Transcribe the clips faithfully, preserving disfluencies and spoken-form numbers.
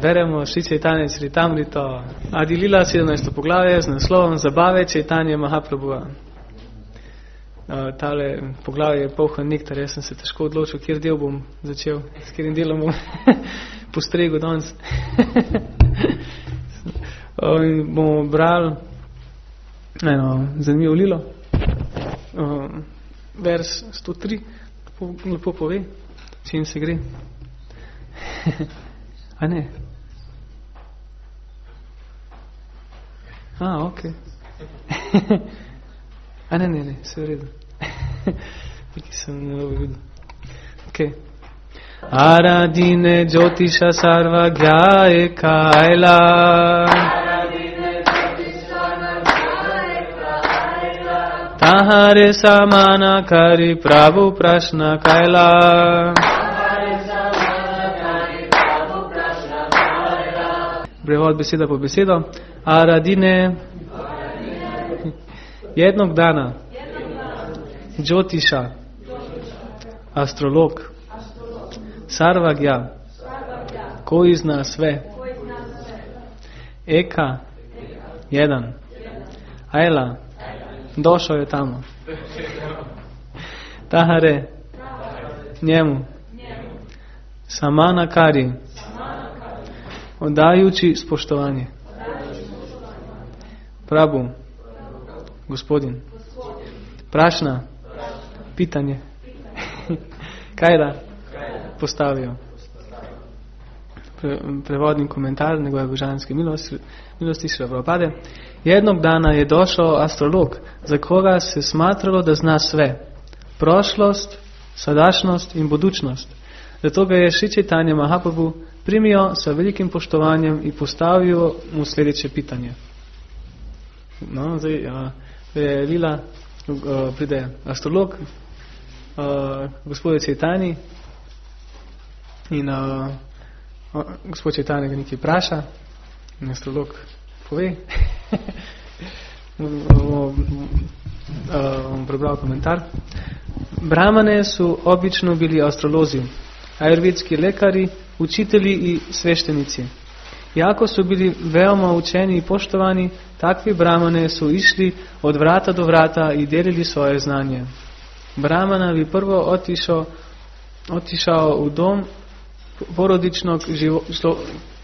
Beremo Šri Čaitanja Čaritamrito Adi Lila, sedemnajsto poglavje z naslovom Zabave Čaitanje Mahaprabhuja. Uh, tale poglavje je polhan nektar, jaz sem se težko odločil, kjer del bom začel, s kjerim delom bom postregel danes. uh, bomo brali eno zanimivo Lilo. Uh, vers sto tri lepo, lepo pove, čim se gre. A ne? A, ok. A ne, ne, ne, vse v redu. Nekaj sem ne videl. Ok. Aradine Jyotisha Sarva Gyaye Kaila Tahare Samana Kari Prabhu Prashna Kaila. Prevod beseda po besedo. Aradine, jednog dana, Jyotisha, astrolog, Sarvagya, koji zna sve, Eka, jedan, Aila, došao je tamo, Tahare, njemu, Samana Kari, odajući spoštovanje, Prabhu, gospodin, Prašna, pitanje, Kajda, postavio. Pre, prevodni komentar njegove božanske milosti, milosti Šrila Prabhupade. Jednog dana je došao astrolog, za koga se smatralo da zna sve, prošlost, sadašnost in budućnost. Zato ga je Šri Čaitanja Mahaprabhu primio sa velikim poštovanjem i postavio mu sljedeće pitanje. No, zdaj, uh, je Lila, uh, pride astrolog, uh, gospod Čaitanji in uh, uh, gospod Čaitanji ga nekaj vpraša in astrolog pove. Bom prebral komentar. Brahmane su obično bili astrolozi, ajurvedski lekari, učitelji i sveštenici. Iako su bili veoma učeni i poštovani, takvi brahmane su išli od vrata do vrata i delili svoje znanje. Brahmana bi prvo otišao, otišao u dom porodičnog živo, šlo,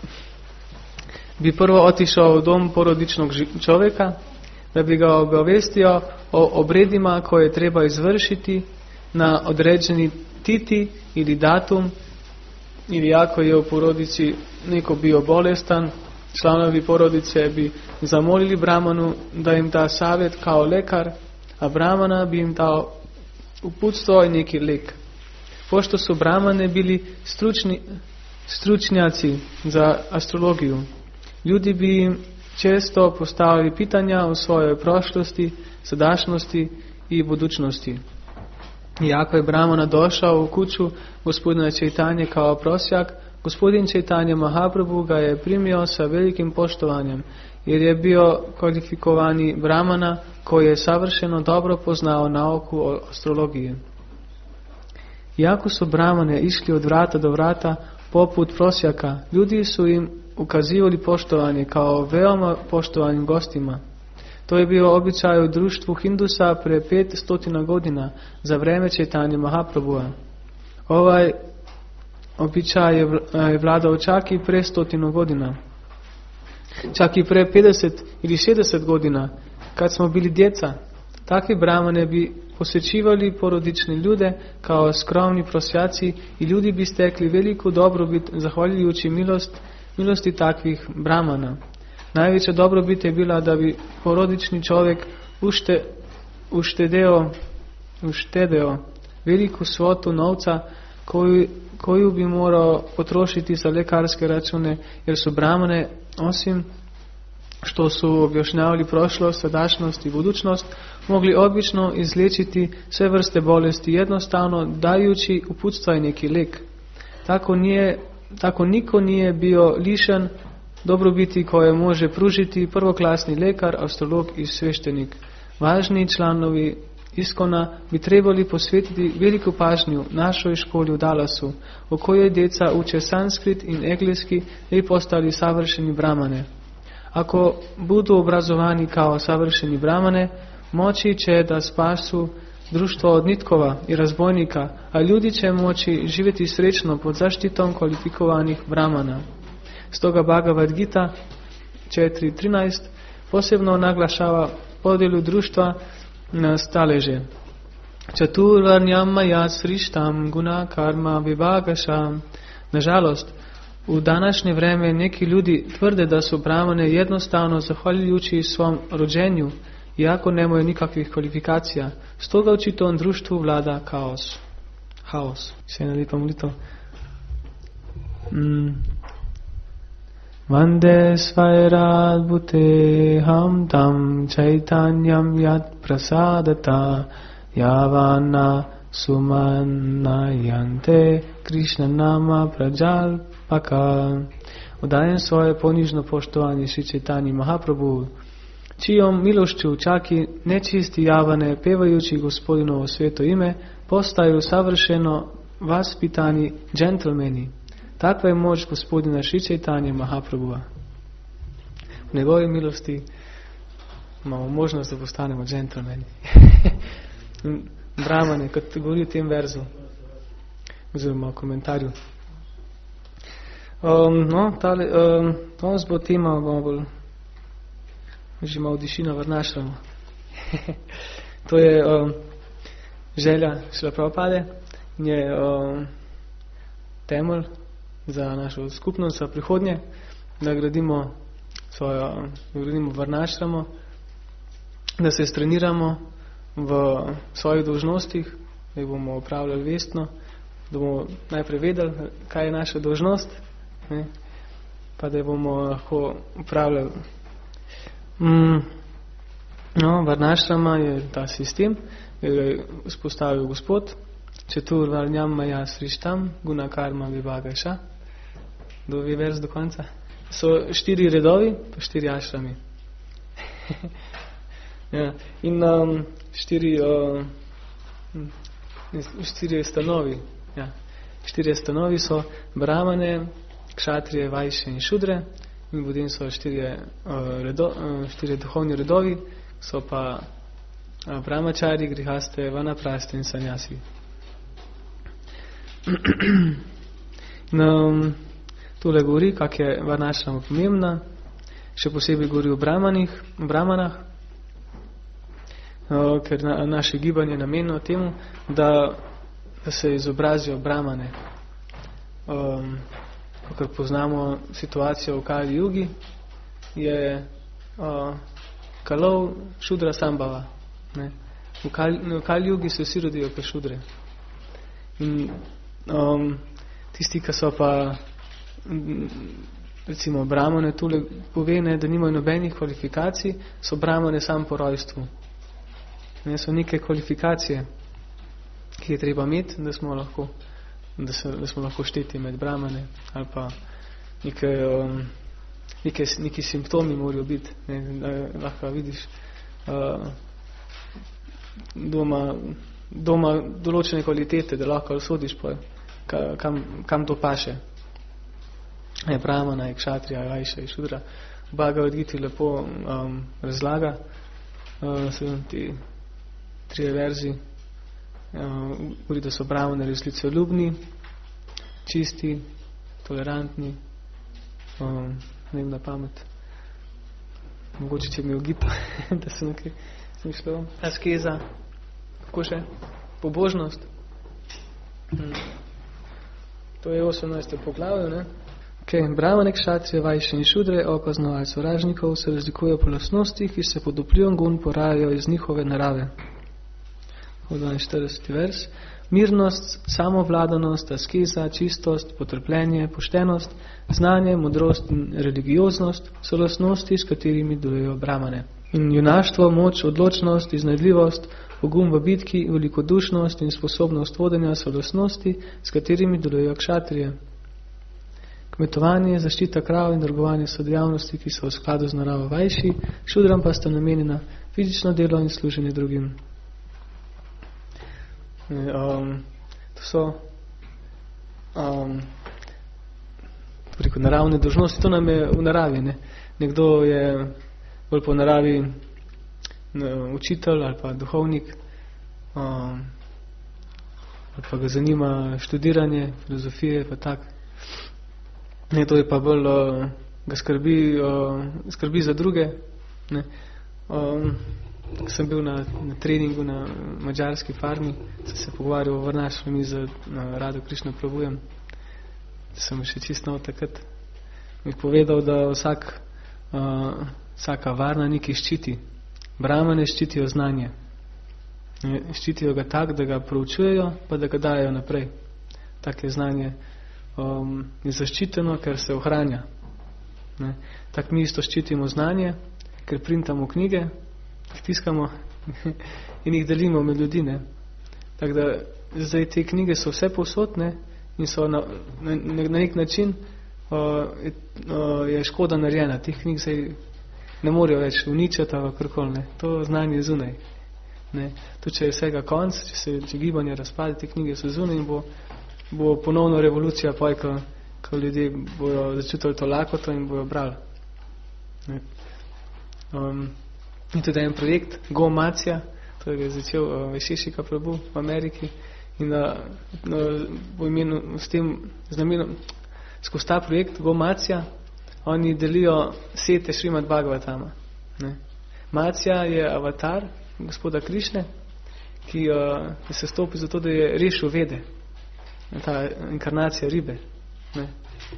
bi prvo otišao u dom porodičnog čovjeka, da bi ga obavestio o obredima koje treba izvršiti na određeni titi ili datum, ili ako je u porodici neko bio bolestan, članovi porodice bi zamolili Brahmanu da im da savjet kao lekar, a Brahmana bi im dao uputstvo i neki lek. Pošto su Brahmane bili stručni, stručnjaci za astrologiju, ljudi bi im često postavili pitanja o svojoj prošlosti, sadašnosti i budućnosti. Iako je Brahmana došao u kuću gospodina Čaitanje kao prosjak, gospodin Čaitanja Mahaprabhu ga je primio sa velikim poštovanjem, jer je bio kvalifikovani Brahmana koji je savršeno dobro poznao nauku o astrologiji. Iako su Brahmane išli od vrata do vrata poput prosjaka, ljudi su im ukazivali poštovanje kao veoma poštovanim gostima. To je bio običaj u društvu Hindusa pre pet stotina godina za vreme Čaitanja Mahaprabhuja. Ovaj običaj je vladao čak i pre stotinu godina. Čak i pre pedeset ili šezdeset godina, kad smo bili djeca, takvi brahmane bi posjećivali porodične ljude kao skromni prosjaci i ljudi bi stekli veliku dobrobit zahvaljujući milost, milosti takvih brahmana. Najveća dobrobit je bila da bi porodični čovjek ušte, uštedeo, uštedeo veliku svotu novca koju, koju bi morao potrošiti za lekarske račune, jer su brahmane, osim što su objašnjavali prošlost, sadašnost i budućnost, mogli obično izliječiti sve vrste bolesti jednostavno dajući uputstva i neki lek. Tako, nije, tako niko nije bio lišen dobrobiti koje može pružiti prvoklasni lekar, astrolog i sveštenik. Važni članovi Iskona bi trebali posvetiti veliku pažnju našoj školi u Dallasu, u kojoj djeca uče sanskrit in engleski i postali savršeni brahmane. Ako budu obrazovani kao savršeni brahmane, moći će da spasu društvo od nitkova i razbojnika, a ljudi će moći živjeti srećno pod zaštitom kvalifikovanih brahmana. Stoga Bhagavad Gita četiri trinaest posebno naglašava podjelu društva na staleže. Čaturvarnjam maya srištam guna karma vibhagašam. Nažalost, u današnje vreme neki ljudi tvrde da su brahmane jednostavno zahvaljujući svom rođenju, iako nemaju nikakvih kvalifikacija. Stoga u čitom društvu vlada kaos. Haos. Še jedna lepa molitev. Mm. Vande svairat bhuteham tam chaitanyam yat prasadata yavana sumanayante Krishna nama prajalpaka. Odajem svoje ponižno poštovanje Šri Čaitanji Mahaprabhu, čijom milošću čaki nečisti javane, pevajući Gospodinovo sveto ime, postaju savršeno vaspitani džentlmeni. Takva je moć Gospodina Šri Čaitanje Mahaprabhuva. U njegovoj milosti imamo možnost da postanemo džentlmeni. Brahmane, kad govori o tem verzu, oziroma komentarju. Um, no, tale, um, danes bo tema, bomo bolj že malo dišina vrnašamo. To je um, želja Šrila Prabhupade in je um, temelj za našo skupnost, za prihodnje, da gradimo svojo, da gradimo varnašramo, da se streniramo v svojih dolžnostih, da jih bomo upravljali vestno, da bomo najprej vedeli, kaj je naša dolžnost, ne, pa da jih bomo lahko upravljali. Mm, no, varnašrama je ta sistem, ki je vzpostavil Gospod. Četur varnjam maja srištam, guna karma vibhagaša. Do vi vers do konca. So štiri redovi, pa štiri ašrami. Ja, in um, štiri, uh, štiri stanovi. Ja, štiri stanovi so brahmane, kšatrije, vajše in šudre. In potem so štiri, uh, redo, uh, štiri duhovni redovi, so pa uh, brahmačari, grihaste, vanapraste in sanjasi. No, tole govori, kak je varnašrama pomembna, še posebej govori o brahmanih, brahmanah, uh, ker na, naše gibanje je namenjeno temu, da, da se izobrazijo brahmane. Um, Ker poznamo situacijo v Kali Jugi, je uh, Kalov šudra sambhava. Ne? V, Kali, v Kali Jugi se vsi rodijo kot šudre. In um, tisti, ki so pa recimo brahmane, tule povene, da nimajo nobenih kvalifikacij, so brahmane sam po rojstvu. Ne? So neke kvalifikacije, ki je treba imeti, da smo lahko Da, se, da smo lahko šteti med brahmane, ali pa neke, um, neke, neki simptomi morajo biti, ne, da lahko vidiš uh, doma, doma določene kvalitete, da lahko sodiš pa, kam, kam to paše. Je brahmana, je kšatrija, je vajša, je šudra. Bhagavad Gita lepo um, razlaga uh, te tri verzi. Govori, uh, da so brahmane resnicoljubni, čisti, tolerantni, um, ne vem na pamet. Mogoče, če mi je Gita, da sem nekaj smišljal. Askeza, kako še? Pobožnost. Hmm. To je osemnajsto poglavje, ne? Okay. Brahmane, kšatrije, vajše in šudre, opaznovalci sovražnikov, se razlikujejo po lastnostih, ki se pod vplivom gun porajajo iz njihove narave. dvainštirideseti vers. Mirnost, samovladanost, askeza, čistost, potrpljenje, poštenost, znanje, modrost in religioznost so lastnosti, s katerimi delujejo brahmane. In junaštvo, moč, odločnost, iznajdljivost, pogum v bitki, velikodušnost in sposobnost vodenja so lastnosti, s katerimi delujejo kšatrije. Kmetovanje, zaščita krav in trgovanje so dejavnosti, ki so v skladu z naravo vajši, šudram pa sta namenjena fizično delo in služenje drugim. Um, to so um, preko naravne dolžnosti, to nam je v naravi. Ne? Nekdo je bolj po naravi ne, učitelj ali pa duhovnik, um, ali pa ga zanima študiranje, filozofije, pa tak. Nekdo je pa bolj uh, ga skrbi, uh, skrbi za druge. Ne? Um, sem bil na, na treningu na madžarski farmi, sem se pogovarjal o vrnašami z Rado Krišno Pravujem. Sem še čisto nov takrat. Mi povedal, da vsak, uh, vsaka varna nekaj ščiti. Brahmane ščitijo znanje. Ne, ščitijo ga tak, da ga proučujejo, pa da ga dajo naprej. Tak je znanje um, je zaščiteno, ker se ohranja. Ne. Tak mi isto ščitimo znanje, ker printamo knjige, jih tiskamo in jih delimo med ljudi. Ne. Tako da zdaj te knjige so vse povsod, ne, in so na, na, na nek način uh, je, uh, je škoda narejena. Teh knjig se ne morejo več uničiti ali karkoli, ne. To znanje je zunaj. Ne. To, če je vsega konc, če se če gibanje razpade, te knjige so zunaj in bo, bo ponovno revolucija poj, ko, ko ljudje bojo začutili to lakoto in bojo brali. Ne. Um, in tudi en projekt Go Macija, to je začel uh, Vešešika Prabhu v Ameriki in uh, uh, v imenu s tem znamenom skozi ta projekt Go Macija oni delijo sete Šrimad Bhagavatama. Ne. Macija je avatar gospoda Krišne, ki uh, se stopi zato, da je rešil vede. Ta inkarnacija ribe. Ne.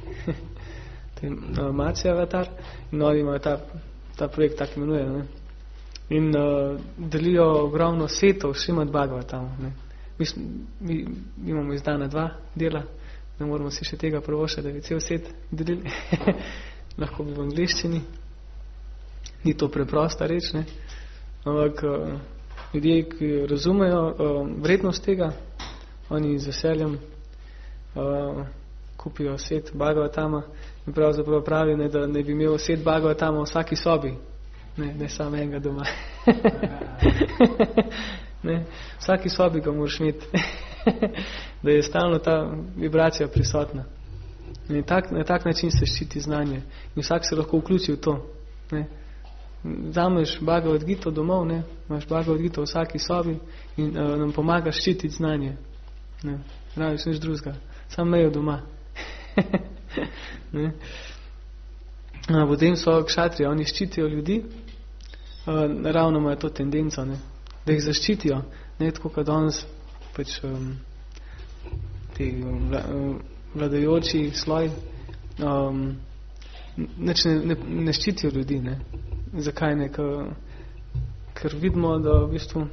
uh, Macija avatar in oni imajo ta, ta projekt tak imenuje. Ne. In uh, delijo ogromno setov Šrimad Bhagavatam. Ne. Mi, mi, mi imamo izdana dva dela, ne moramo si še tega prvošati, da bi cel set delili. Lahko bi v angliščini. Ni to preprosta reč, ne. Ampak uh, ljudje, ki razumejo uh, vrednost tega, oni z veseljem uh, kupijo set Bhagavatama in pravzaprav pravi, ne, da ne bi imel set Bhagavatama v vsaki sobi. Ne, ne samo enega doma. Ne, v vsaki sobi ga moraš imeti. Da je stalno ta vibracija prisotna. In tak, na tak način se ščiti znanje. In vsak se lahko vključi v to. Ne. Zameš Bhagavad Gito domov, ne, imaš Bhagavad Gito v vsaki sobi in uh, nam pomaga ščititi znanje. Ne, raviš nič drugega. Sam mejo doma. Ne. A, potem so kšatrije, oni ščitijo ljudi, uh, naravno imajo to tendenco, ne, da jih zaščitijo, ne tako kot danes pač um, ti vla, um, vladajoči sloj um, neč ne, ne, ne ščitijo ljudi, ne. Zakaj ne? Ker, ker vidimo, da v bistvu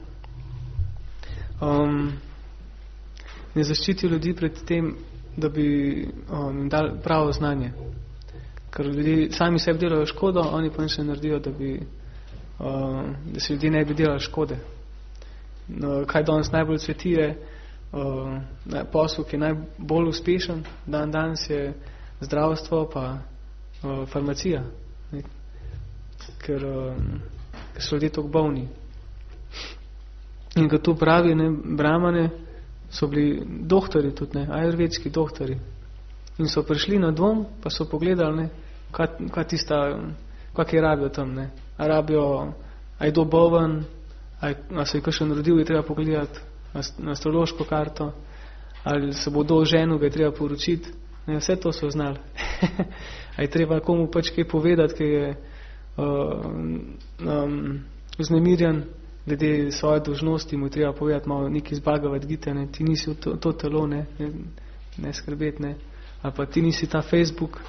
um, ne zaščitijo ljudi pred tem, da bi um, jim dali pravo znanje. Ker ljudi sami sebi delajo škodo, oni pa nič ne naredijo, da bi uh, da se ljudi ne bi delali škode. No, kaj danes najbolj cveti je uh, posel, ki je najbolj uspešen, dan danes je zdravstvo pa uh, farmacija. Ne? Ker, uh, ker so ljudje toliko bolni. In ko to pravi, ne, brahmane so bili doktori tudi, ne, ajurvedski doktori. In so prišli na dom, pa so pogledali, ne, kaj, kaj tista, kak je rabijo tam, ne. A rabijo, a je do boven, a, a se je kakšen rodil, je treba pogledati na astrološko karto, ali se bo do ženu, ga je treba poročiti. Ne, vse to so znali. A je treba komu pač kaj povedati, ki je uh, um, vznemirjen, glede svoje dolžnosti, mu je treba povedati malo nekaj iz Bhagavad Gite, ne, ti nisi to, to telo, ne, ne, ne skrbeti, ne. Ali pa ti nisi ta Facebook.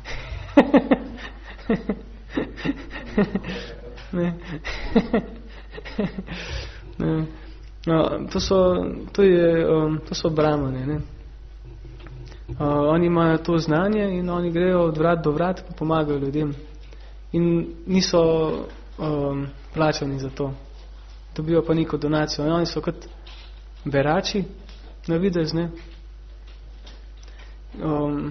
Ne. Ne. No, to so, to je, um, to so brahmane, ne. Uh, oni imajo to znanje in oni grejo od vrat do vrat, pa pomagajo ljudem. In niso um, plačani za to. Dobijo pa neko donacijo. In oni so kot berači na videz, ne. Um,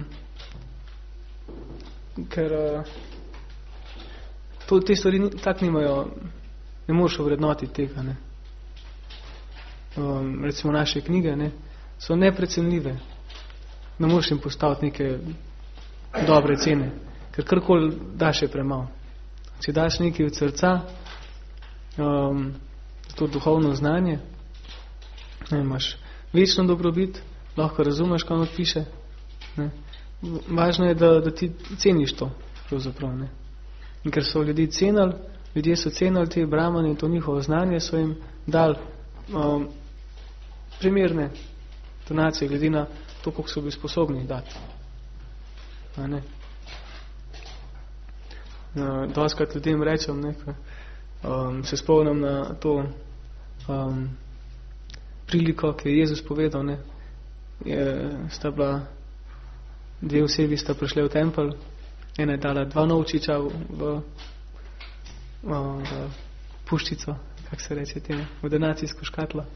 ker uh, to, te stvari tak nimajo, ne moreš ovrednotiti tega, ne. um, recimo naše knjige, ne, so neprecenljive. Ne moreš jim postaviti neke dobre cene, ker karkoli daš je premalo. Če daš nekaj od srca, um, to duhovno znanje, ne, imaš večno dobrobit, lahko razumeš, kaj on piše. Ne. Važno je, da, da ti ceniš to, pravzaprav. Ne. In ker so ljudi cenili, ljudje so cenili te brahmane in to njihovo znanje, so jim dali um, primerne donacije, glede na to, koliko so bili sposobni dati. A ne? Uh, doskrat ljudem rečem, ne, ko, um, se spomnim na to um, priliko, ki je Jezus povedal, ne, je, sta bila dve osebi sta prišli v tempelj, ena je dala dva novčiča v, v, v puščico, kako se reče temu, v donacijsko škatlo.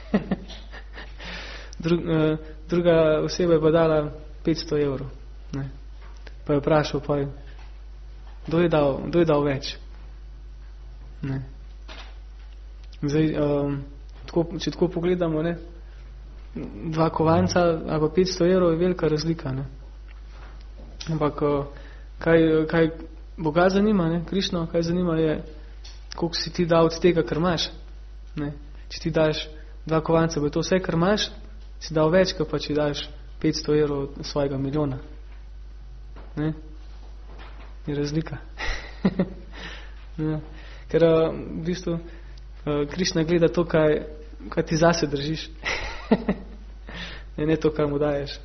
Drug, uh, druga oseba je pa dala petsto evrov. Ne. Pa je vprašal, pa je, kdo je dal, kdo je dal več? Ne. Zdaj, um, tako, če tako pogledamo, ne, dva kovanca ali pa petsto evrov je velika razlika. Ne. Ampak kaj, kaj Boga zanima, ne, Krišno, kaj zanima je, koliko si ti dal od tega, kar imaš. Ne. Če ti daš dva kovanca, bo to vse, kar imaš, si dal več, pa če daš petsto evrov od svojega milijona. Ne? Je razlika. Ja. Ker v bistvu Krišna gleda to, kaj, kaj ti zase držiš. Ne, ne to, kar mu daješ.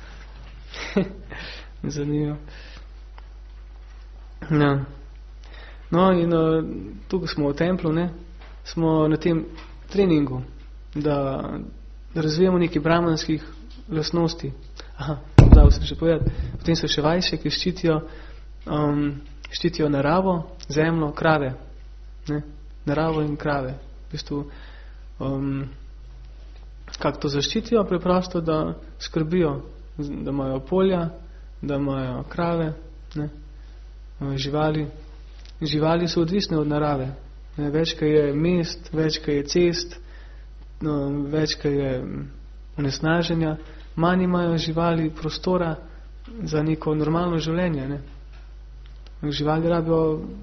Zanimivo. Ja. No in tukaj smo v templu, ne, smo na tem treningu, da razvijamo nekaj brahmanskih lastnosti. Aha, zdaj sem še povedati. Potem so še vajše, ki ščitijo, um, ščitijo naravo, zemljo, krave. Ne? Naravo in krave. V bistvu, um, kako to zaščitijo? Preprosto, da skrbijo, da imajo polja, da imajo krave, ne? Živali. Živali so odvisne od narave. Ne? Več, kaj je mest, več, kaj je cest, no, več, kaj je onesnaženja, manj imajo živali prostora za neko normalno življenje. Ne? Živali rabijo,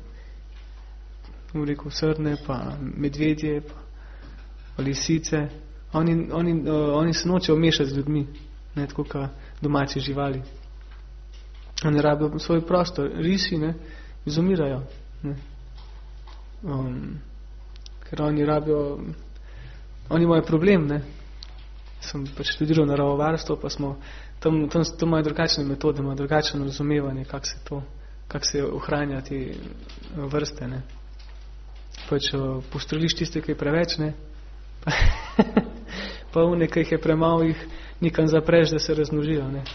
rekel, srne, pa medvedje, pa, pa lisice. Oni, oni, uh, oni se nočejo mešati z ljudmi, ne, tako kot domači živali. Oni rabijo svoj prostor. Risi, ne, izumirajo. Ne? Um, ker oni rabijo Oni imajo problem, ne. Sem pač študiral naravovarstvo, pa smo tam, tam, tam imajo drugačne metode, imajo drugačno razumevanje, kako se to, kako se ohranja te vrste, ne. Pač postreliš tiste, ki je preveč, ne. Pa, pa une, ki jih je premalo, jih nikam zapreš, da se razmnožijo, ne.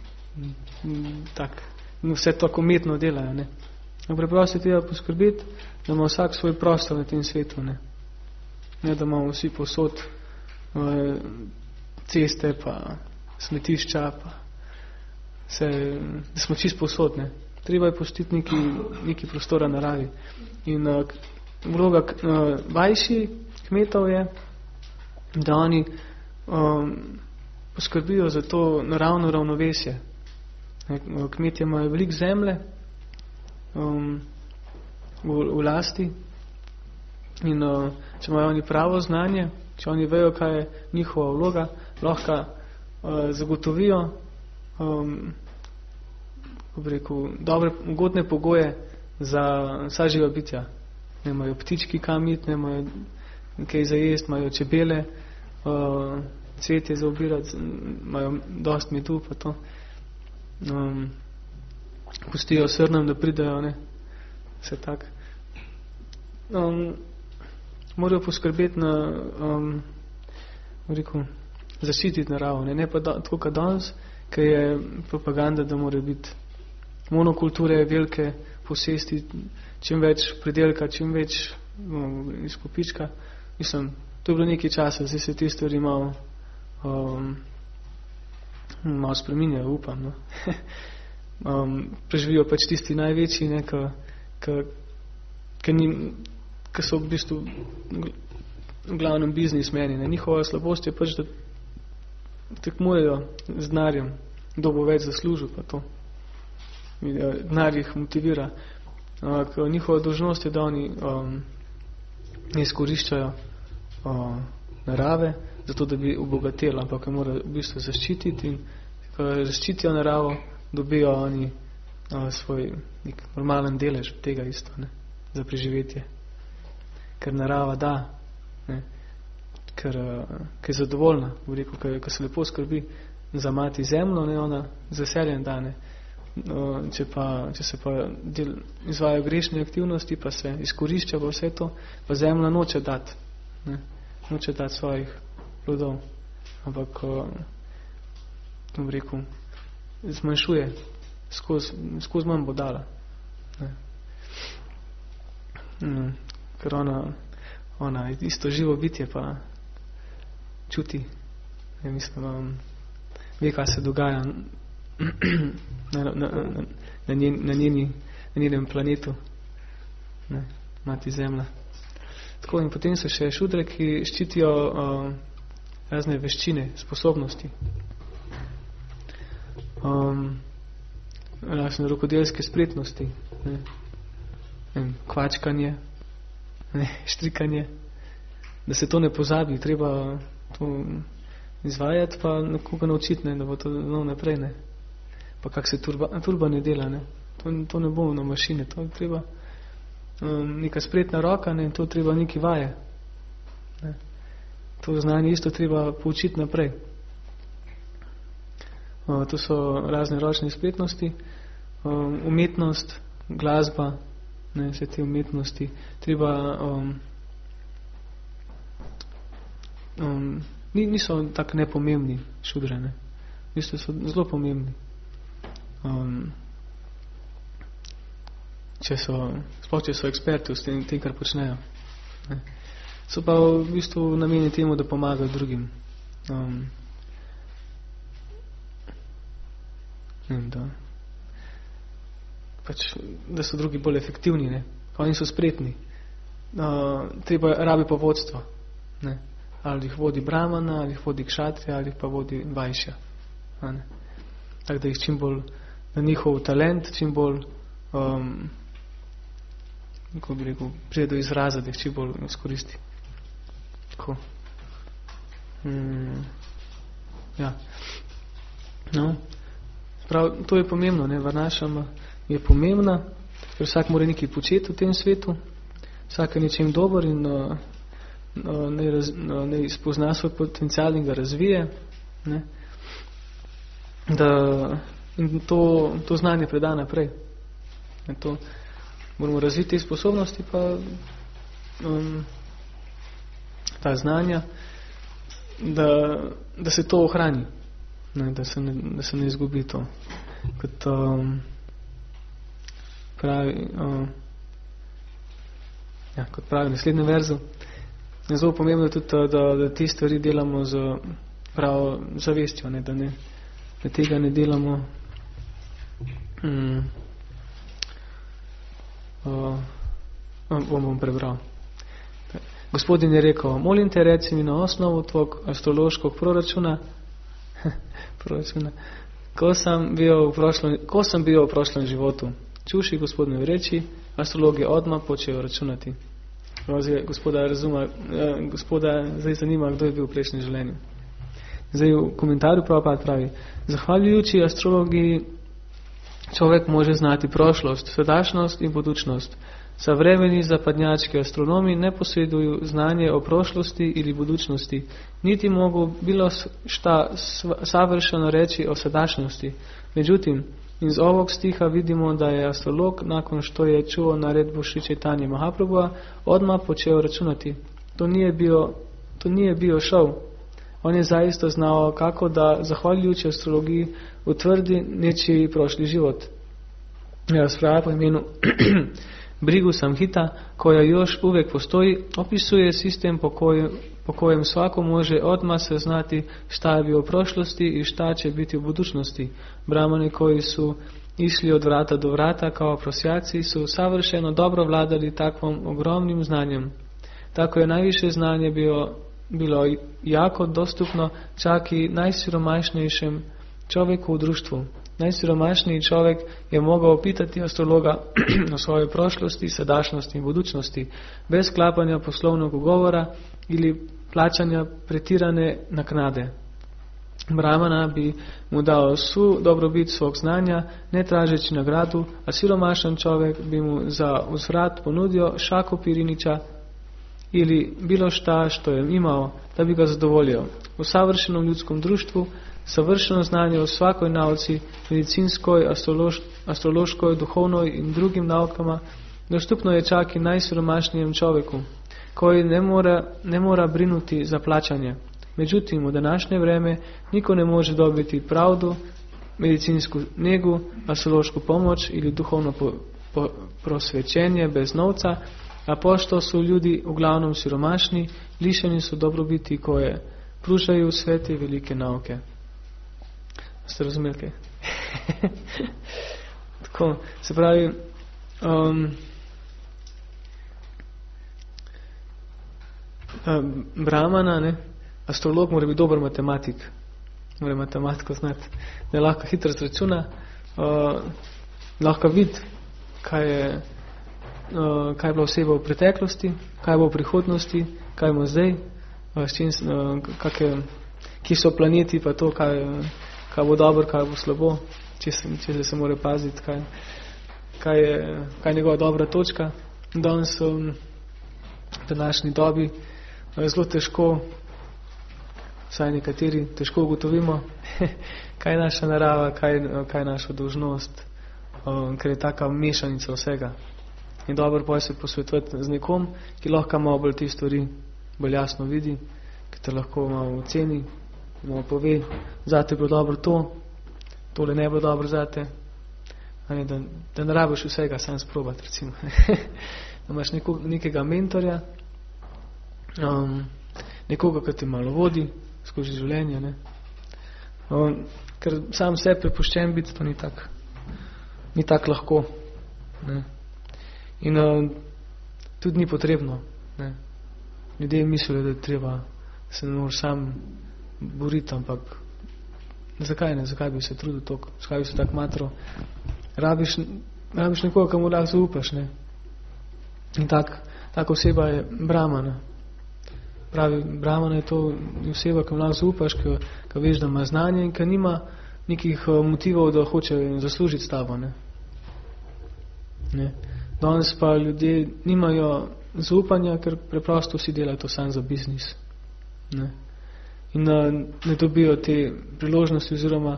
Tak, vse tako umetno delajo, ne. Preprosto treba poskrbeti, da ima vsak svoj prostor na tem svetu, ne. Ne, da imamo vsi posod uh, ceste, pa smetišča, pa se, da smo čisto posod, ne. Treba je pustiti neki, neki prostora naravi. In uh, vloga uh, vajši kmetov je, da oni um, poskrbijo za to naravno ravnovesje. Ne, kmetje imajo veliko zemlje um, v, v lasti, in uh, če imajo oni pravo znanje, če oni vejo, kaj je njihova vloga, lahko uh, zagotovijo um, rekel, dobre, ugodne pogoje za vsa živa bitja. Ne imajo ptički kam iti, ne imajo kaj za jesti, imajo čebele, uh, cvetje za obirati, imajo dost medu, pa to. Um, pustijo srnem, da pridajo, ne, vse tak. Um, morajo poskrbeti na um, rekel, zaščititi naravo, ne, ne pa da, tako kot danes, ker je propaganda, da mora biti monokulture, velike posesti, čim več pridelka, čim več um, izkupička. Mislim, to je bilo nekaj časa, zdaj se te stvari malo um, malo spreminjajo, upam, no. um, preživijo pač tisti največji, ne, ki so v bistvu v glavnem biznismeni. Ne? Njihova slabost je pač, da tekmujejo z denarjem, kdo bo več zaslužil pa to. Denar jih motivira. Ampak njihova dolžnost je, da oni um, izkoriščajo um, narave, zato da bi obogateli, ampak jo mora v bistvu zaščititi in ko zaščitijo naravo, dobijo oni uh, svoj nek normalen delež tega isto, ne, za preživetje. Ker narava da, ne, ker, uh, ker je zadovoljna, v reku, ker, ker se lepo skrbi za mati zemljo, ne, ona z veseljem da, ne. Uh, če, pa, če se pa del, izvajajo grešne aktivnosti, pa se izkorišča pa vse to, pa zemlja noče dati, ne, noče dati svojih plodov, ampak uh, v reku, zmanjšuje, skozi skoz manj bo dala. Ne. Mm, ker ona, ona isto živo bitje pa čuti, ne, mislim, um, ve, kaj se dogaja na, na, na, na, njen, na, njeni, na njenem planetu, ne, mati zemlja. Tako in potem so še šudre, ki ščitijo uh, razne veščine, sposobnosti. Um, razne rokodelske spretnosti, ne, ne, kvačkanje, ne, štrikanje, da se to ne pozabi, treba to izvajati, pa nekoga naučiti, ne, da bo to no naprej, ne. Pa kak se turba, turba ne dela, ne. To, to ne bo na mašine, to treba um, neka spretna roka, ne, to treba neki vaje. Ne. To znanje isto treba poučiti naprej. Uh, to so razne ročne spretnosti, um, umetnost, glasba, ne, vse te umetnosti. Treba um, um, niso tako nepomembni šudre, ne. Isto so zelo pomembni. Um, če so, sploh če so eksperti v tem, tem, kar počnejo. Ne. So pa v bistvu namenjeni temu, da pomagajo drugim. Um, in da, pač, da so drugi bolj efektivni, ne. Oni so spretni. Uh, treba rabi pa vodstvo. Ne. Ali jih vodi brahmana, ali jih vodi kšatrija, ali jih pa vodi vajšja. Tako da jih čim bolj na njihov talent, čim bolj um, kako bi rekel, prije do izraza, da jih čim bolj izkoristi. Tako. Mm, ja. No. Prav, to je pomembno, ne, varnašama je pomembna, ker vsak mora nekaj početi v tem svetu, vsak je nečem dober in uh, uh, ne, raz, uh, ne spozna svoj potencial in ga razvije, ne, da in to, to znanje preda naprej. In to moramo razviti te sposobnosti, pa um, ta znanja, da, da se to ohrani, ne, da, se ne, da se ne izgubi to. Kot um, pravi, um, ja, kot pravi naslednjem verzu, je zelo pomembno tudi, da, da te stvari delamo z pravo zavestjo, ne, da, ne, da tega ne delamo Hmm. Uh, bom, bom prebral. Gospodin je rekel, molim te, reci mi na osnovu tvog astrološkog proračuna, proračuna ko, sem bil v prošlom, ko sem bil v prošlem životu. Čuši, gospodine, reči, astrolog je odmah počel računati. Gospoda, razuma, gospoda zdaj zanima, kdo je bil v prejšnjem življenju. Zdaj v komentarju Prabhupada pravi, zahvaljujoči astrologiji človek može znati prošlost, sadašnjost in budućnost. Savremeni zapadnjački astronomi ne posjeduju znanje o prošlosti ili budućnosti, niti mogu bilo šta savršeno reći o sadašnjosti. Međutim, iz ovog stiha vidimo da je astrolog, nakon što je čuo naredbu Šri Chaitanje Mahaprabhua, odmah počeo računati. To nije bio, to nije bio šov. On je zaista znao kako da, zahvaljujući astrologiji, utvrdi nečiji prošli život. Rasprava po imenu Brigu Samhita, koja još uvijek postoji, opisuje sistem po kojem, po kojem svako može odmah saznati šta je bio u prošlosti i šta će biti u budućnosti. Brahmani koji su išli od vrata do vrata kao prosjaci su savršeno dobro vladali takvom ogromnim znanjem. Tako je najviše znanje bilo, bilo jako dostupno čak i najsiromašnejšem čovjeku u društvu. Najsiromašniji čovjek je mogao pitati astrologa o svojoj prošlosti, sadašnjosti i budućnosti, bez sklapanja poslovnog ugovora ili plaćanja pretirane naknade. Brahmana bi mu dao svu dobrobit svog znanja, ne tražeći nagradu, a siromašan čovjek bi mu za uzvrat ponudio šaku pirinića ili bilo šta što je imao da bi ga zadovoljio. U savršenom ljudskom društvu savršeno znanje o svakoj nauci, medicinskoj, astrološ, astrološkoj, duhovnoj i drugim naukama dostupno je čak i najsiromašnijem čovjeku, koji ne mora, ne mora brinuti za plaćanje. Međutim, u današnje vrijeme niko ne može dobiti pravdu, medicinsku njegu, astrološku pomoć ili duhovno po, po, prosvećenje bez novca, a pošto su ljudi uglavnom siromašni, lišeni su dobrobiti koje pružaju sve te velike nauke. Ste razumeli kaj? Tako, se pravi, um, um, Brahmana, ne, astrolog mora biti dober matematik, mora matematiko znati, da lahko hitro zračuna, uh, lahko vidi, kaj je, uh, kaj je bila oseba v preteklosti, kaj bo v prihodnosti, kaj bo zdaj, uh, s čim, uh, kakve, ki so planeti, pa to, kaj, kaj bo dobro, kaj bo slabo, če se, če se mora paziti, kaj, kaj, je, kaj je njegova dobra točka. Danes v današnji dobi je zelo težko, vsaj nekateri težko ugotovimo, kaj je naša narava, kaj, kaj je naša dolžnost, um, ker je taka mešanica vsega. In dobro pa se posvetovati z nekom, ki lahko malo bolj te stvari bolj jasno vidi, ki te lahko malo oceni, malo pove, zate je bilo dobro to, tole ne bilo dobro zate, ne, da, da ne rabiš vsega sam sprobati, recimo. Da imaš neko, nekega mentorja, um, nekoga, ki te malo vodi skozi življenje, ne. Um, ker sam se prepuščen biti, to ni tak, ni tak lahko, ne. In um, tudi ni potrebno, ne. Ljudje mislijo, da je treba, se ne moraš sam boriti, ampak zakaj ne, zakaj bi se trudil toliko, zakaj bi se tak matro, rabiš, rabiš nekoga, kam lahko zaupaš, ne. In tak, tak oseba je Brahmana. Pravi, Brahmana je to oseba, kam lahko zaupaš, ki, ki veš, da ima znanje in ki nima nekih motivov, da hoče zaslužiti s tabo, ne. Ne. Danes pa ljudje nimajo zaupanja, ker preprosto si delajo to sam za biznis, ne. In uh, ne dobijo te priložnosti oziroma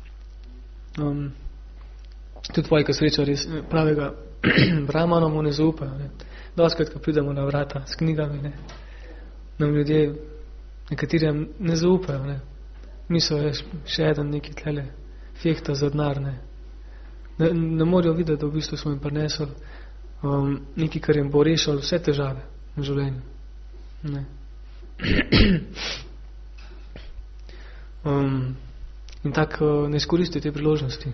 um, tudi tvojega sreča res pravega Brahmana mu ne zaupajo, ne. Doskrat, ko pridemo na vrata s knjigami, ne, nam ljudje nekateri ne zaupajo, ne. Mislijo, še eden neki tlele fehta za denar, ne. Ne, ne morajo videti, da v bistvu smo jim prinesli um, nekaj, kar jim bo rešilo vse težave v življenju, ne. Um, in tako uh, ne izkoristi te priložnosti.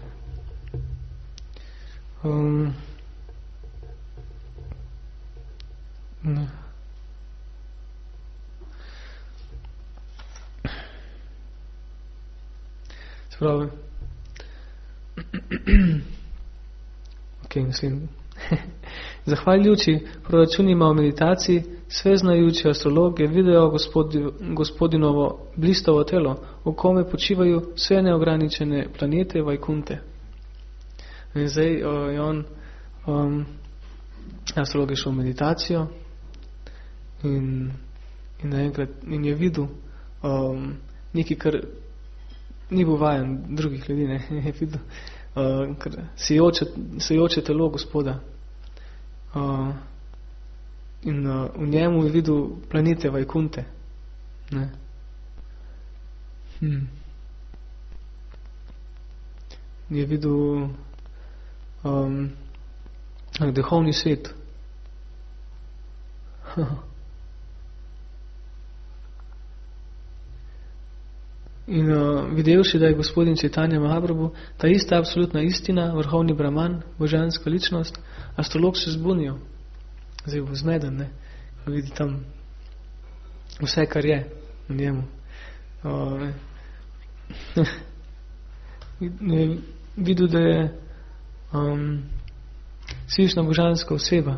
Um, ne. Spravi. Ok, naslednji. Zahvaljujući proračunima o meditaciji, sveznajući astrolog je video gospodi, gospodinovo blistovo telo, v kome počivaju sve neograničene planete Vajkunte. In zdaj je on, um, astrolog je šel v meditacijo in, in, naenkrat, in je videl um, nekaj, kar ni bil vajen drugih ljudi, ne, je videl uh, kar sijoče, sijoče telo gospoda. Uh, in uh, v njemu je videl planete Vajkunte, ne. Hmm. Je videl um, duhovni svet. In uh, videvši, da je gospodin Čajtanja Mahaprabhu ta ista absolutna istina, vrhovni Brahman, božanska ličnost, astrolog se zbunil. Zdaj bo zmeden, ne? vidi tam vse, kar je v njemu. Uh, videl, da je um, svišna božanska oseba.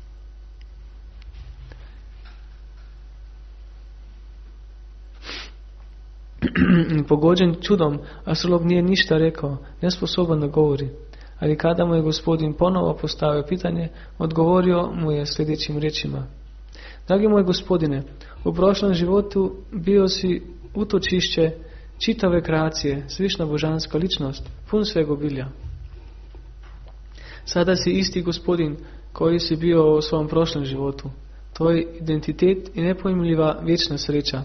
Pogođen čudom, astrolog nije ništa rekao, nesposoban da govori. Ali kada mu je gospodin ponovo postavio pitanje, odgovorio mu je sljedećim rečima. Dragi moj gospodine, u prošlom životu bio si utočišće čitave kreacije, svišna božanska ličnost, pun sveg obilja. Sada si isti gospodin koji si bio u svom prošlom životu. Tvoj identitet i nepojmljiva večna sreća.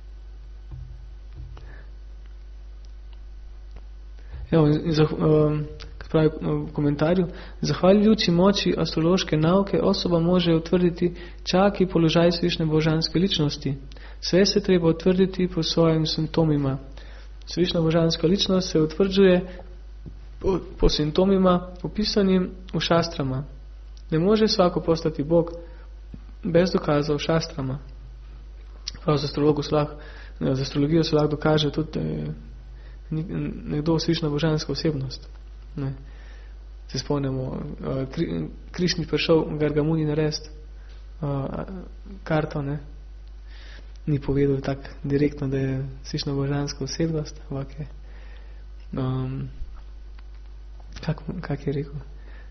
Evo, pravi u komentarju, zahvaljujući moći astrološke nauke osoba može utvrditi čak i položaj svišne božanske ličnosti. Sve se treba utvrditi po svojim simptomima. Svišna božanska ličnost se utvrđuje po, po simptomima upisanim u šastrama. Ne može svako postati Bog bez dokaza u šastrama. Prav za astrologu se lahko, za astrologijo se lahko dokaže tudi, da je nekdo svišna božanska osebnost. Ne. Se spomnimo, kri, Krišni prišel v Gargamuni narediti karto, ne. Ni povedal tako direktno, da je svišna božanska osebnost, ampak je um, kak, kak je rekel?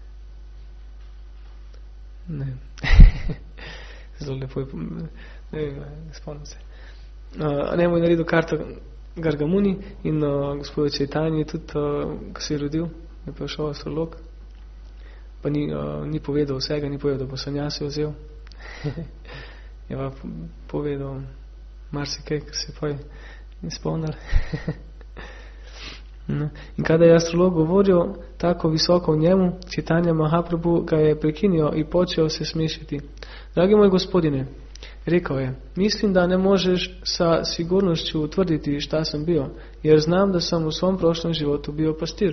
Ne. Zelo lepo je, ne, ne spomnim se. Uh, ne, mu je naredil karto Gargamuni in uh, gospod Čajtanje tudi, uh, ko se je rodil, je prišel astrolog, pa ni, uh, ni povedal vsega, ni povedal, da bo sanjase vzel. Je pa povedal marsikaj, kar se je izpolnil. No. In kada je astrolog govoril tako visoko v njemu, Čajtanja Mahaprabhu ga je prekinil in počel se smešiti. Dragi moj gospodine, rekel je, mislim, da ne možeš sa sigurnošću utvrditi šta sam bio, jer znam da sam u svom prošlom životu bio pastir.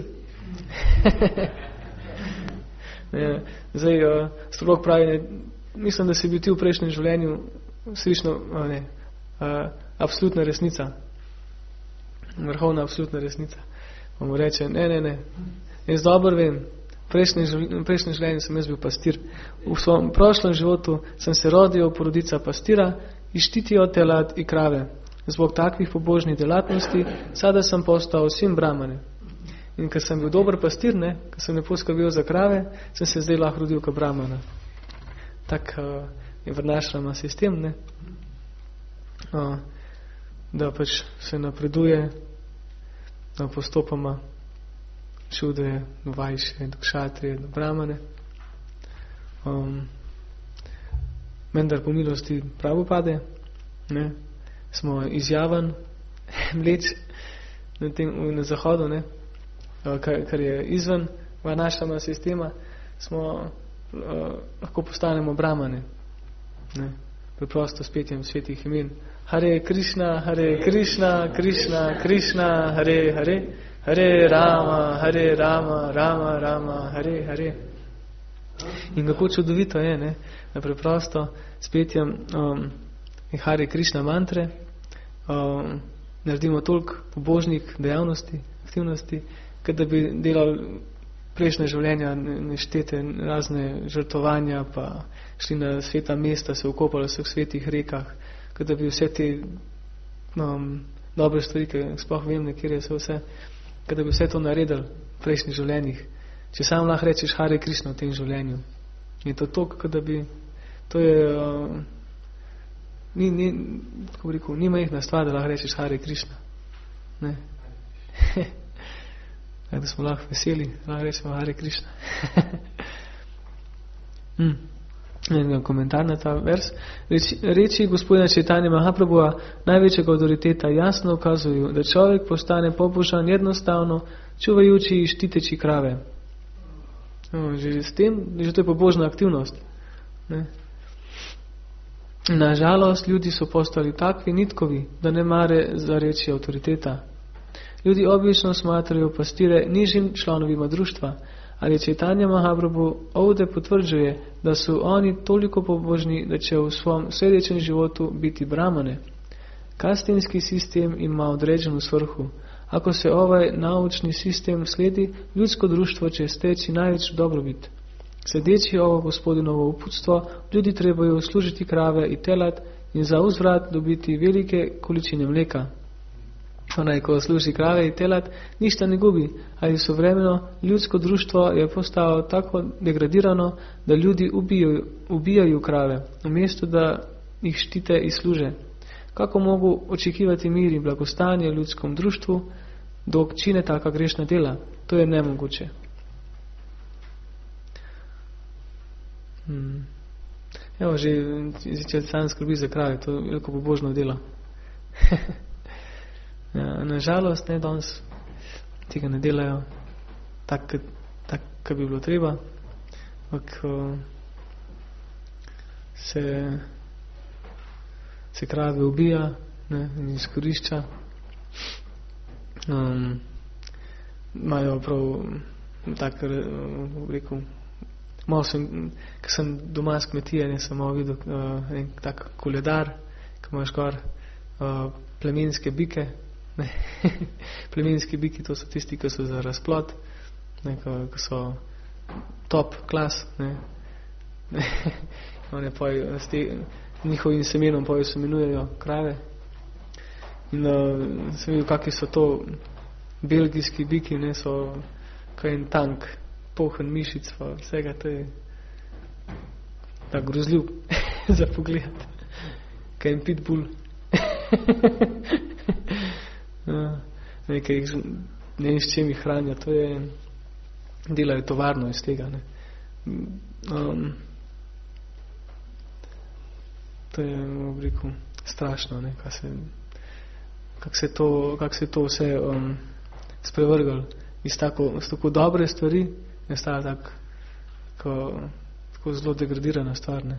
Ne, zdaj, uh, astrolog pravi, ne, mislim, da si bil ti v prejšnjem življenju slično, ne, uh, absolutna resnica. Vrhovna absolutna resnica. On mu reče, ne, ne, ne, jaz dobro vem, v prejšnjem življenju sem jaz bil pastir. V svojem prošlom životu sem se rodil porodica pastira i štitio telad i krave. Zbog takvih pobožnih delatnosti sada sam postao sin brahmane. In kad sem bil dober pastir, ne, kad sem lepo skrbel za krave, sem se zdaj lahko rodil kot brahmana. Tak uh, je vrnašrama sistem, ne, uh, da pač se napreduje uh, postopoma čude, do vajše, do kšatrije, do brahmane. Um, mendar po milosti Prabhupade, ne, smo izjavan mleč na, tem, na zahodu, ne, kar, kar je izven varnašama sistema, smo uh, lahko postanemo brahmane, ne, preprosto s petjem svetih imen. Hare Krishna, Hare Krishna, Krishna, Krishna, Hare Hare, Hare Rama, Hare Rama, Rama Rama, Hare Hare. In kako čudovito je, ne, da preprosto s petjem um, Hare Krishna mantre um, naredimo toliko pobožnih dejavnosti, aktivnosti, kot da bi delali prejšnje življenja, neštete razne žrtovanja, pa šli na sveta mesta, se ukopali v vseh svetih rekah, kot da bi vse te um, dobre stvari, ki sploh vem, nekjer je vse, kot da bi vse to naredili v prejšnjih življenjih. Če sam lahko rečeš Hare Krishna v tem življenju. Je to to, kot da bi, to je, uh, ni, ni, kako bi rekel, ni majhna stvar, da lahko rečeš Hare Krishna. Ne. Da smo lahko veseli, da lahko rečemo Hare Krishna. hmm. En komentar na ta vers. Reči, reči gospodina Čajtanje Mahaprabhuja, največjega avtoriteta, jasno ukazuju, da človek postane pobožan jednostavno, čuvajući i štiteći krave. No, že s tem, že to je pobožna aktivnost. Ne? Nažalost, ljudi so postali takvi nitkovi, da ne mare za reči avtoriteta. Ljudi obično smatrajo pastire nižjim članovima društva, Ali Chaitanya Mahaprabhu ovdje potvrđuje da su oni toliko pobožni da će u svom sljedećem životu biti brahmane. Kastinski sistem ima određenu svrhu. Ako se ovaj naučni sistem slijedi, ljudsko društvo će steći najveću dobrobit. Sljedeći ovo gospodinovo uputstvo, ljudi trebaju služiti krave i telat in za uzvrat dobiti velike količine mleka. Onaj ko služi krave i telat, ništa ne gubi, ali sovremeno ljudsko društvo je postalo tako degradirano, da ljudi ubijaju, ubijaju krave, umjesto da ih štite i služe. Kako mogu očekivati mir i blagostanje u ljudskom društvu, dok čine taka grešna dela? To je nemoguće. Hmm. Evo, že če sam skrbi za krave, to je veliko pobožno delo. Ja, nažalost, ne, danes tega ne delajo tako, tak, kot bi bilo treba, ampak se, se krave ubija, ne, in izkorišča. Um, imajo prav tak, rekel, malo sem, ko sem doma s kmetije, ne, sem malo videl uh, en tak koledar, ko imaš gor uh, plemenske bike. Ne. Plemenski biki, to so tisti, ki so za razplod, ne, ki so top klas, ne. One poj, s te, njihovim semenom poj se imenujejo krave. In uh, sem videl, kakvi so to belgijski biki, ne, so kaj en tank, poln mišic, pa vsega, to je tak grozljiv za pogled. Kaj en pitbull. Ja, nekaj, ne vem, s čem jih hranja, to je, delajo tovarno iz tega, ne. Um, to je, v reku, strašno, ne, kak se, kak se to, kak se to vse um, sprevrgal iz tako, iz tako dobre stvari, ne stala tak, tako, tako zelo degradirana stvar, ne.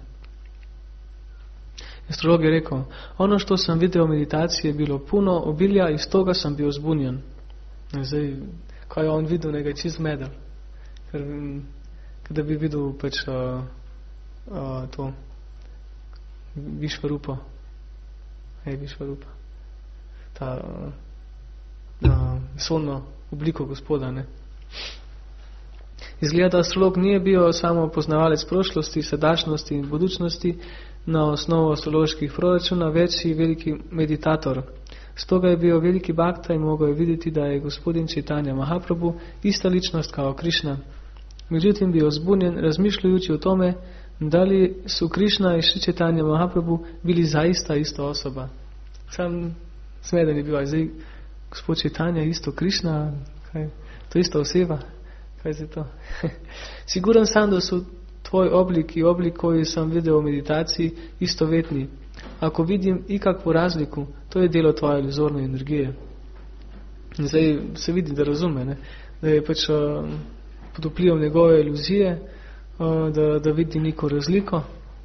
Astrolog je rekel, ono što sam vidio u meditaciji je bilo puno obilja i stoga sam bio zbunjen. Zdaj, ko je on videl, nekaj čist medel. Ker, kada bi videl pač uh, uh, to Višvarupa. Hej, Višvarupa. Ta uh, uh, solno obliko gospoda, ne. Izgleda, da astrolog nije bio samo poznavalec prošlosti, sadašnjosti in budućnosti na osnovu astroloških proračuna, već i veliki meditator. Stoga je bio veliki bhakta i mogao je vidjeti da je gospodin Chaitanya Mahaprabhu ista ličnost kao Krishna. Međutim, bio zbunjen razmišljajući o tome da li su Krishna i Sri Chaitanya Mahaprabhu bili zaista ista osoba. Sam smeden je bio, zdaj gospod Chaitanya isto Krishna, kaj, to ista oseba. Kaj je to? Siguran sam da su tvoj oblik i oblik koji sam vidio u meditaciji istovetni. Ako vidim ikakvu razliku, to je delo tvoje iluzorne energije. Zdaj se vidi, da razume, ne? Da je pač uh, pod vplivom njegove iluzije, uh, da, da vidi neko razliko,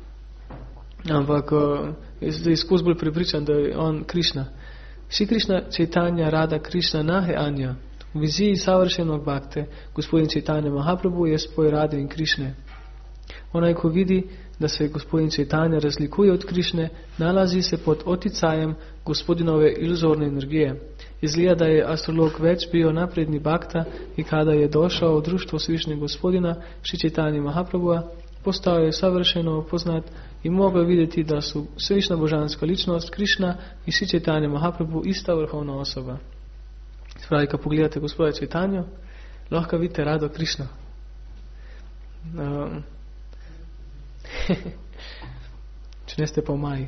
ampak uh, je skozi bolj prepričan, da je on Krishna. Šri Krishna Chaitanya Radha Krishna Nahe Anja. U viziji savršenog bhakte, gospodin Chaitanya Mahaprabhu je spoj Radhe in Krishne. Onaj ko vidi, da se gospodin Chaitanya razlikuje od Krishne, nalazi se pod oticajem gospodinove iluzorne energije. Izgleda, da je astrolog već bio napredni bhakta i kada je došao u društvo Svišnjeg gospodina, Sri Chaitanya Mahaprabhua, postao je savršeno poznat i mogao vidjeti da su svišna božanska ličnost Krishna i Sri Chaitanya Mahaprabhu ista vrhovna osoba. Spravi, kad pogledate gospoda Čaitanjo, lahko vidite Rado Krishna. Um, če ne ste pa v maji.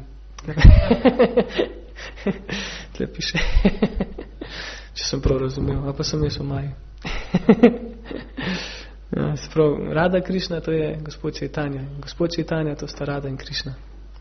Tle piše. Če sem prav razumel, a pa sem jaz v maji. Ja, sprav, Rada Krishna, to je gospod Čaitanja. Gospod Čaitanja, to sta Rada in Krishna.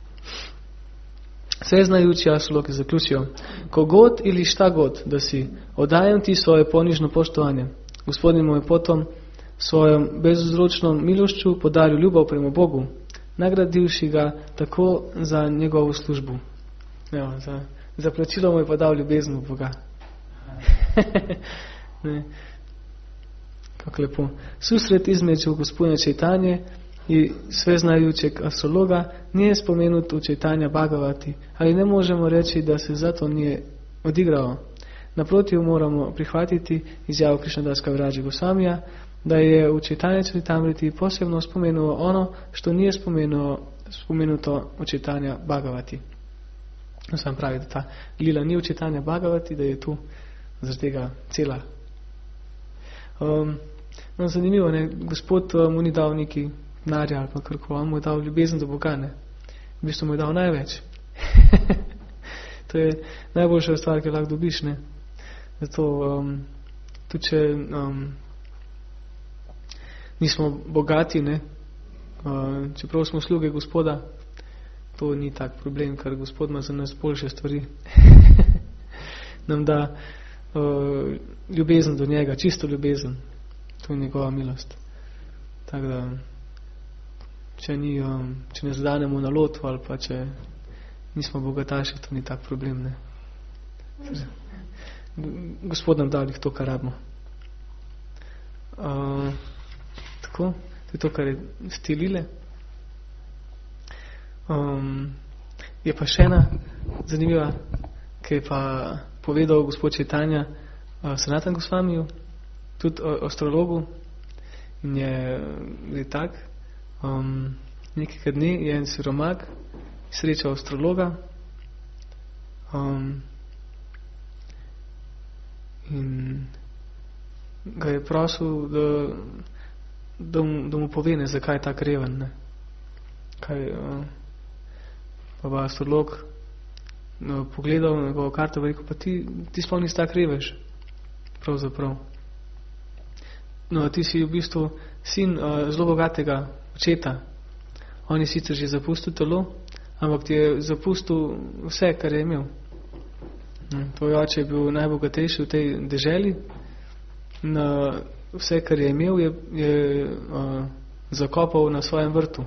Sve znajući astrolog je zaključio, kogod ili šta god da si, odajam ti svoje ponižno poštovanje. Gospodin mu je potom svojom bezuzročnom milošću podaril ljubav prema Bogu, nagradivši ga tako za njegovu službu. Evo, za, za plačilo mu je podal ljubezen v Boga. Ne. Kako lepo. Susret između gospodina Čaitanje i sveznajućeg astrologa nije spomenut u Čaitanja Bhagavati, ali ne možemo reći da se zato nije odigrao. Naprotiv, moramo prihvatiti izjavu Krišnadas Kaviraja Gosamija da je u Čaitanja Čaritamriti posebno spomenuo ono što nije spomenuo, spomenuto u Čaitanja Bhagavati. Sam pravi, da ta lila ni v Čaitanja Bhagavati, da je tu zaradi tega cela. Um, no, zanimivo, ne, gospod uh, mu ni dal neki narja ali pa karkoli, on mu je dal ljubezen do Boga, ne. V bistvu mu je dal največ. To je najboljša stvar, ki lahko dobiš, ne. Zato, um, tudi če um, nismo bogati, ne, uh, čeprav smo sluge Gospoda, to ni tak problem, ker Gospod ima za nas boljše stvari. Nam da uh, ljubezen do njega, čisto ljubezen. To je njegova milost. Tako da, če, ni, um, če ne zadanemo na lotu ali pa če nismo bogataši, to ni tak problem, ne. Gospod nam dal jih to, kar rabimo. Uh, tako, to je to, kar je stilile. Um, je pa še ena zanimiva, ki je pa povedal gospod Čaitanja uh, Sanatana Gosvamiju, tudi uh, astrologu, in je, je tak, um, nekaj dni je en siromak srečal astrologa um, in ga je prosil, da, da, mu, da mu pove, ne, zakaj je tak reven, ne. Kaj, uh, pa pa astrolog no, pogledal na njegovo karto in rekel, pa ti, ti sploh nisi tak revež, pravzaprav. No, ti si v bistvu sin uh, zelo bogatega očeta. On je sicer že zapustil telo, ampak ti je zapustil vse, kar je imel. Tvoj oče je bil najbogatejši v tej deželi. Na vse, kar je imel, je, je uh, zakopal na svojem vrtu.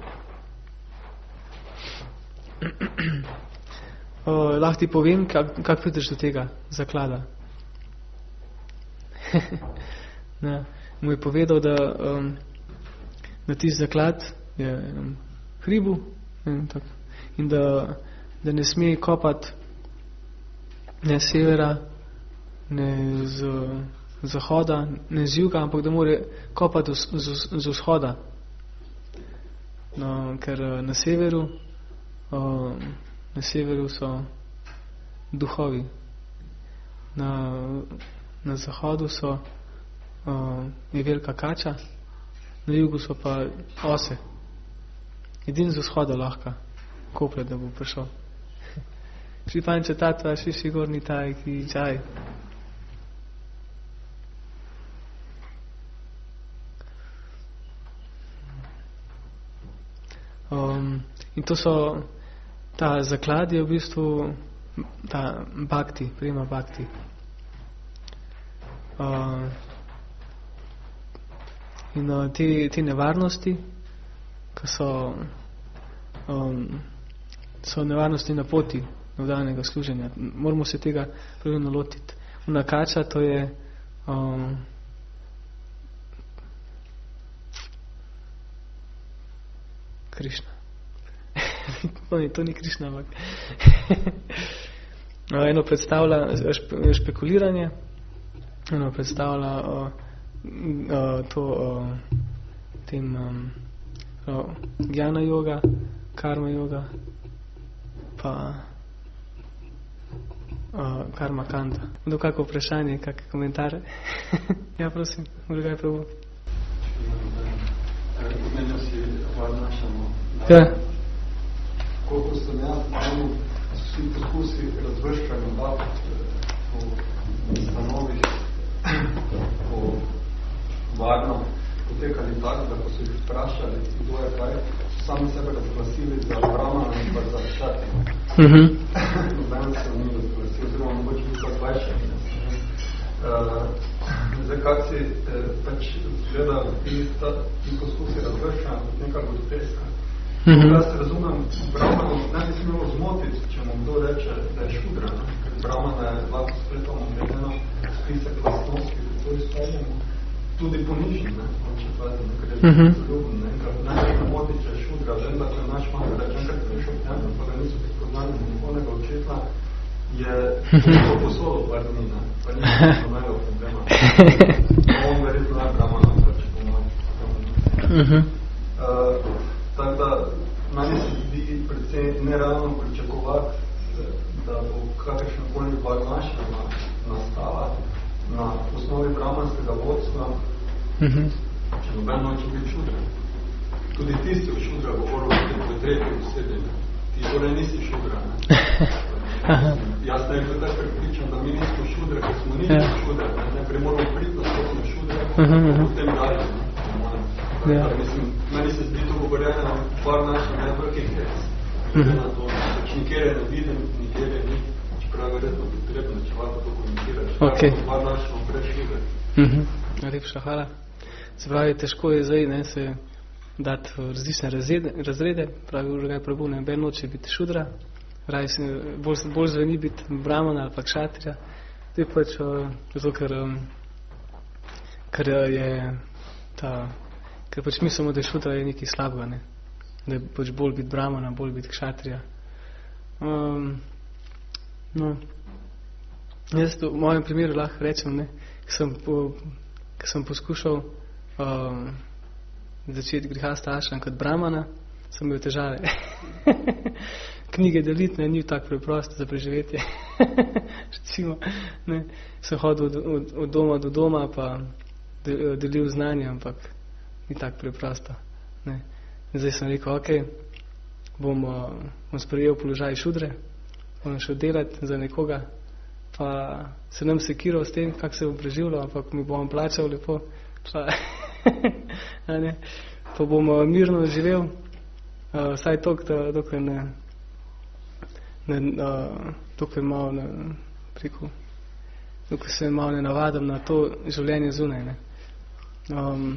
Uh, lahko ti povem, kak, kak prideš do tega zaklada. Ne, mu je povedal, da um, na tisti zaklad je um, hribu ne, tak, in da, da ne sme kopati ne severa, ne z zahoda, ne z juga, ampak da mora kopati z, z, z vzhoda. No, ker na severu uh, na severu so duhovi, na, na zahodu so uh, je velika kača, na jugu so pa ose. Edin z vzhoda lahko koplje, da bo prišel. Šri panča tatva, šri šri gorni taj, ki čaj. Um, in to so, ta zaklad je v bistvu ta bhakti, prema bhakti. Uh, in uh, te, te nevarnosti, ki so, um, so nevarnosti na poti navdanjega služenja. Moramo se tega pravilno lotiti. Una kača, to je um, Krišna. No, to ni Krišna, ampak eno predstavlja špekuliranje, eno predstavlja uh, uh, to uh, tem um, uh, jnana yoga, karma yoga, pa uh, karma kanta. Do kako vprašanje, kakšne komentare? Ja, prosim, moram kaj probo. Pomenil si odnašamo. Ja. Koliko sem jaz, imamo vsi poskusi razvrščanja dat po stanovih, po varno, potekali tak, da ko so jih vprašali, kdo je kaj, so sami sebe razglasili za Brahmana in pa za Kšatri. Mhm. Noben se ni razglasil, oziroma mogoče bi pa dvajset. Zdaj, kak si pač gleda ti, ti poskusi razvrščanja kot neka groteska. Mm-hmm. Jaz razumem, Brahmanu ne bi smelo zmotiti, če mu kdo reče, da je šudra, ker Brahmana je lahko spletoma gledeno spisek vlastnosti, kako izstavljamo. tudi ponižen, ne, če pazi, ker je uh-huh. zaljuben, ne, ker najbolj motiče šudra, vem, da če naš manj reče, enkrat prišel v tjanu, pa ga niso tako poznali nikonega očetla, je to posodo par dni, ne, pa niso imeli problema. On verjetno najbrama nam, če pomoči. Uh-huh. Uh, tako da, meni se zdi predvsem nerealno pričakovati, da bo kakršnakoli varnaščina nastala na osnovi brahmanskega vodstva, uh-huh. če noben noče biti šudra. Tudi tisti v šudra govoril o tem potrebi v sebi. Ti torej nisi šudra. Jaz ne bi tako pripričam, da mi nismo šudra, ker smo niti yeah. šudra. Najprej moramo priti, da smo šudra, uh-huh. potem dalje. Yeah. Mislim, meni se zdi to govorjena par naših najvrkih hec. Glede na to, pač nikjer je ne vidim, nikjer je ni, čeprav verjetno potrebno, če lahko to komentiraš. Okay. Par naših prešljive. Uh-huh. Lepša, hvala. Se pravi, težko je zdaj ne, se dati v različne razrede, razrede. Pravi, urgaj pravu, ne ben noče biti šudra, pravi, se bolj, bolj zveni biti brahmana ali pa kšatrija. To je pač zato, ker, ker je ta, ker pač mislimo, da je šudra je nekaj slabega, ne. Da je pač bolj biti brahmana, bolj biti kšatrija. Um, no, jaz to v mojem primeru lahko rečem, ne, ko sem, po, ko sem poskušal um, začeti grihasta ašram kot brahmana, sem imel težave. Knjige deliti, ne, ni tako preprosto za preživetje. Recimo, ne, sem hodil od, od, od doma do doma, pa delil znanje, ampak ni tako preprosto. Ne. Zdaj sem rekel, ok, bom, bom sprejel položaj šudre, bom šel delati za nekoga, pa se nam sekiral s tem, kak se bom preživljal, ampak mi bom plačal lepo, pa, ne, pa bom mirno živel, uh, vsaj toliko, da dokaj ne, ne uh, dokaj malo ne, preko, dokaj se malo ne navadam na to življenje zunaj, ne. Um,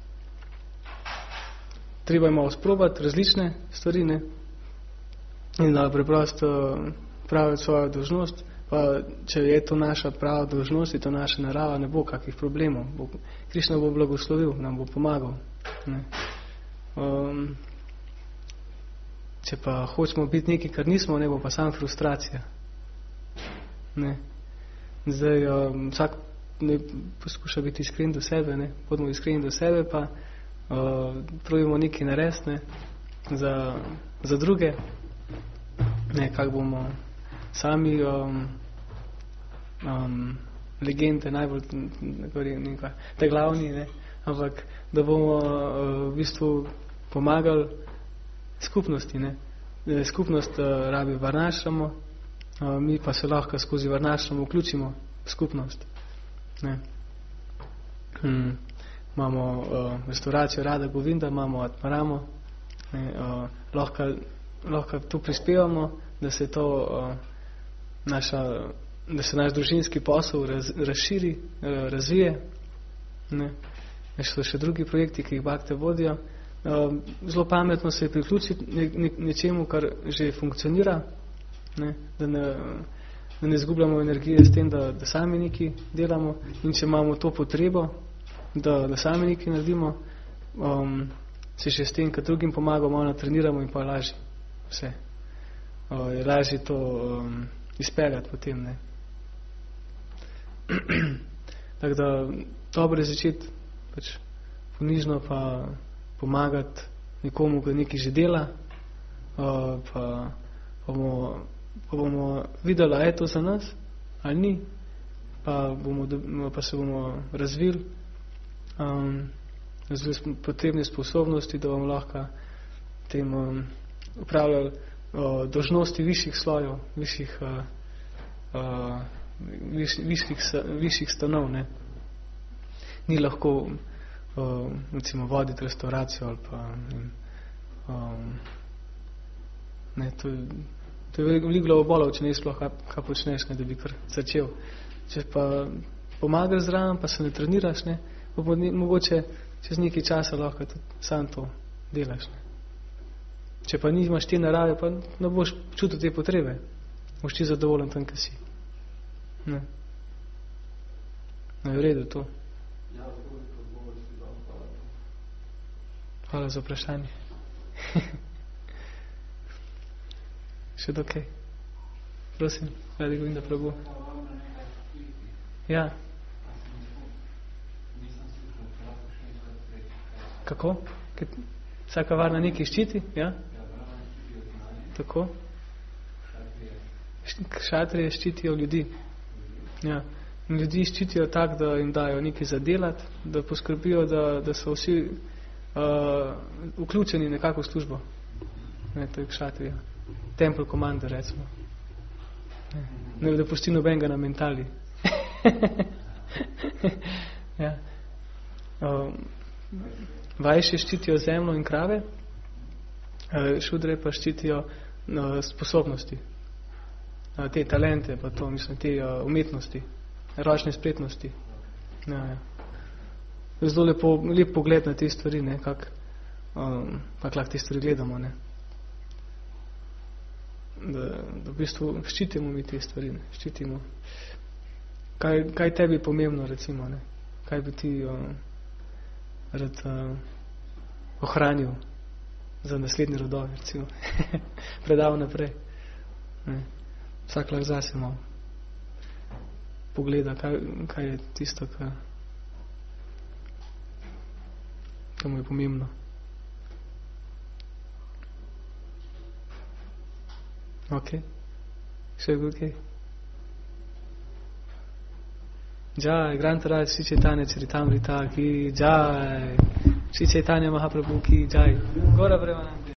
Treba je malo sprobati različne stvari, ne? In da preprosto praviti svojo dolžnost, pa če je to naša prava dolžnost in to naša narava, ne bo kakih problemov. Bo, Krišna bo blagoslovil, nam bo pomagal. Ne? Um, če pa hočemo biti nekaj, kar nismo, ne bo pa sam frustracija. Ne? Zdaj, um, vsak ne poskuša biti iskren do sebe, ne? Bodimo iskreni do sebe, pa Uh, probimo nekaj narediti, ne, za, za druge, ne, kak bomo sami um, um, legende, najbolj nekaj, te glavni, ne, ampak da bomo uh, v bistvu pomagali skupnosti, ne. Skupnost uh, rabi varnašramo, uh, mi pa se lahko skozi varnašramo vključimo v skupnost. Ne. Hmm. Imamo uh, restauracijo Rada Govinda, imamo Atmaramo, ne, uh, lahko, lahko tu prispevamo, da se to uh, naša, da se naš družinski posel raz, razširi, uh, razvije. Ne. So še drugi projekti, ki jih bakte vodijo. Uh, zelo pametno se je priključiti ne, ne, nečemu, kar že funkcionira, ne, da ne, da ne izgubljamo energije s tem, da, da sami nekaj delamo, in če imamo to potrebo, Da, da sami nekaj naredimo, um, se še s tem, kad drugim pomagamo, malo natreniramo in pa lažje vse. Uh, je lažje to um, izpeljati potem, ne. Tako da, dobro je začeti pač ponižno pa pomagati nekomu, ki nekaj že dela, uh, pa, pa, bomo, pa bomo videli, a je to za nas, ali ni, pa, bomo, pa se bomo razvili, Um, razvili potrebne sposobnosti, da vam lahko tem um, upravljali uh, dolžnosti višjih slojev, višjih, uh, uh, viš, višjih, višjih stanov. Ne. Ni lahko uh, recimo voditi restauracijo ali pa um, ne, to, to je veliko glavobolov, če ne sploh kaj, kaj počneš, ne, da bi kar začel. Če pa pomagaš zraven, pa se ne treniraš, ne, pa mogoče čez nekaj časa lahko tudi sam to delaš. Ne. Če pa nimaš te narave, pa ne boš čutil te potrebe. Boš ti zadovoljen tam, kaj si. Ne. No je v redu to. Ja, Hvala za vprašanje. Še dokaj? Prosim, radi Govinda Prabhu. Ja. Kako? Vsaka varna nekaj ščiti? Ja? Tako? Kšatrije ščitijo ljudi. Ja. Ljudi ščitijo tak, da jim dajo nekaj za delati, da poskrbijo, da, da so vsi uh, vključeni nekako v službo. Ne, to je kšatrija. Temple commander, recimo. Ne, ne da pusti nobenega na mentali. Ja. Uh, Vajši ščitijo zemljo in krave, uh, šudre pa ščitijo uh, sposobnosti. Uh, te talente, pa to, mislim, te uh, umetnosti. Ročne spretnosti. Ja, ja. Zelo lepo, lep pogled na te stvari, ne, kak, um, kak lahko te stvari gledamo, ne. Da, da v bistvu ščitimo mi te stvari, ne, ščitimo. Kaj, kaj tebi pomembno, recimo, ne, kaj bi ti um, rad uh, ohranil za naslednji rodove, recimo, predal naprej. Ne. Vsak lahko zase malo pogleda, kaj, kaj je tisto, kaj, kaj mu je pomembno. Ok. Še je ok. Jai, Grantaraj, Sri Chaitanya Charitamrita ki jai. Sri Chaitanya Mahaprabhu ki jai. Gora Premanande.